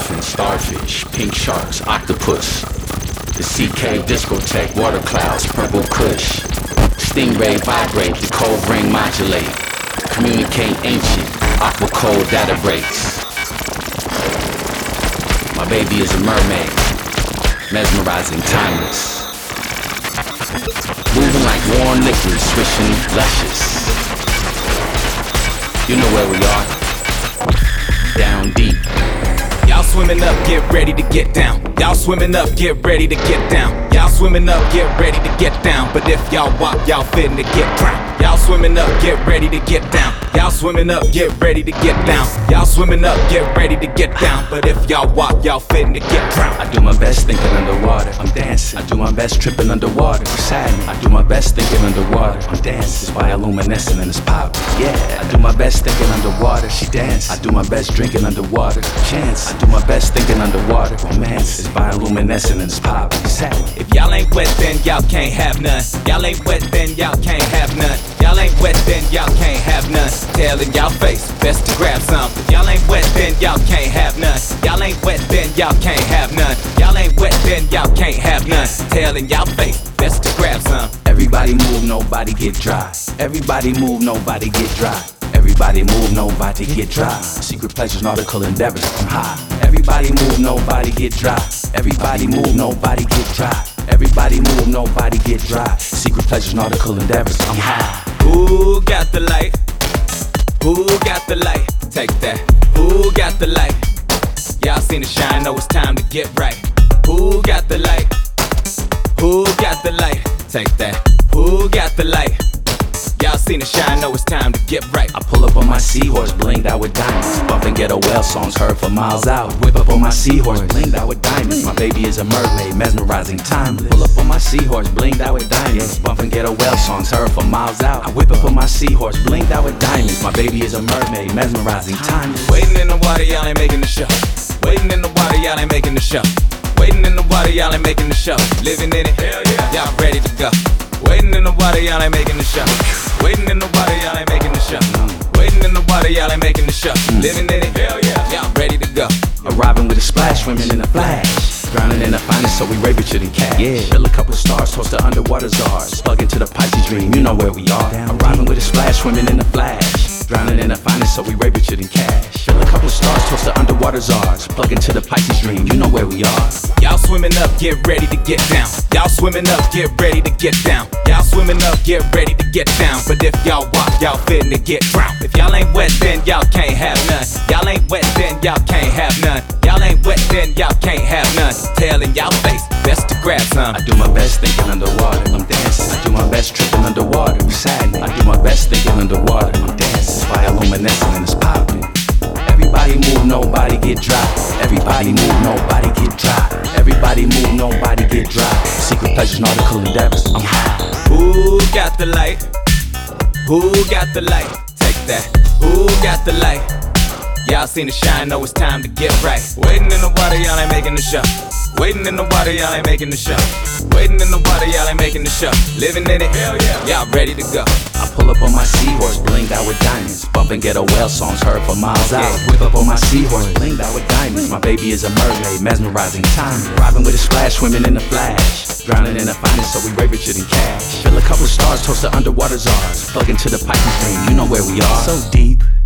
dolphins, starfish, pink sharks, octopus. The CK discotheque, water clouds, purple kush. Stingray vibrate, the cold ring modulate. Communicate ancient, aqua cold data breaks. My baby is a mermaid, mesmerizing, timeless. Moving like warm liquid, swishing, luscious. You know where we are. Down deep. Y'all swimming up, get ready to get down. Y'all swimming up, get ready to get down. Y'all swimming up, get ready to get down. But if y'all walk, y'all finna get drowned. Y'all swimming up, get ready to get down. Y'all swimming up, get ready to get down. Y'all swimming up, get ready to get down. But if y'all walk, y'all finna get drowned. I do my best thinking underwater, I'm dancing. I do my best tripping underwater, beside me. I do my best thinking underwater, I'm dancing. It's bioluminescent and it's pop. Yeah, I do my best thinking underwater, she dance. I do my best drinking underwater, chance. I do my best thinking underwater, romance. It's bioluminescent and it's pop. If y'all ain't wet, then y'all can't have none. Y'all ain't wet, then y'all can't have none. Y'all ain't wet, then y'all can't have none. Tail in y'all face, best to grab some. If y'all ain't wet, then y'all can't have none. Y'all ain't wet, then y'all can't have none. Y'all ain't wet, then y'all can't have none. Tail in y'all face, best to grab some. Everybody move, nobody get dry. Everybody move, nobody get dry. Everybody move, nobody get dry. Secret pleasures, nautical endeavors, I'm high. Everybody move, nobody get dry. Everybody move, nobody get dry. Everybody move, nobody get dry. Secret pleasures, nautical endeavors, I'm high. Who got the light? Who got the light? Take that. Who got the light? Y'all seen the shine, know it's time to get right. Who got the light? Who got the light? Take that. Who got the light? Y'all seen the shine, know it's time to get right. I pull up on my seahorse, blinged out with diamonds. Bumpin' ghetto whale songs heard for miles out. Whip up on my seahorse, blinged out with diamonds. My baby is a mermaid, mesmerizing, timeless. Pull up on my seahorse, blinged out with diamonds. Bumpin' ghetto whale songs heard for miles out. I whip up on my seahorse, blinged out with diamonds. My baby is a mermaid, mesmerizing, timeless. Waiting in the water, y'all ain't making the show. Waiting in the water, y'all ain't making the show. Waiting in the water, y'all ain't making the show. Living in it, hell yeah, y'all ready to go. Waiting in the water, y'all ain't making the show. Waiting in the water, y'all ain't making the show. Waiting in the water, y'all ain't making the show. Living in it, hell yeah, y'all ready to go. Arriving with a splash, swimming in a flash. Drowning in the finest, so we way richer than cash. Yeah, fill a couple stars, toast the underwater czars. Plug into the Pisces dream, you know where we are. Arriving with a splash, swimming in a flash. Drowning in the finest, so we way richer than cash. Fill a couple stars, toast the underwater czars. Plug into the Pisces dream, you know where we are. Y'all swimming up, get ready to get down. Y'all swimming up, get ready to get down. Y'all swimming up, get ready to get down. But if y'all walk, y'all finna get drowned. If y'all ain't wet, then y'all can't have none. Y'all ain't wet, then y'all can't have none. Y'all ain't wet, then y'all can't have none. Tail in y'all face, best to grab some. I do my best thinking underwater, I'm dancing. I do my best tripping underwater, beside me. I do my best thinking underwater, I'm dancing. It's bioluminescent and it's popping. Everybody move, nobody get dry. Everybody move, nobody get dry. Everybody move, nobody get dry. Secret pleasures, nautical endeavors, I'm high. Who got the light? Who got the light? Take that. Who got the light? Y'all seen the shine, know it's time to get right. Waiting in the water, y'all ain't making the show. Waiting in the water, y'all ain't making the show. Waiting in the water, y'all ain't making the show. Living in it, hell yeah, y'all ready to go. I pull up on my seahorse, blinged out with diamonds. Bumpin' ghetto whale songs heard for miles out. Whip up on my seahorse, blinged out with diamonds. My baby is a mermaid, mesmerizing, time. Robbing with a splash, swimming in the flash. Drowning in the finest, so we way richer than cash. Fill a couple stars, toast the underwater czars. Plug into the Pisces dream, you know where we are. So deep.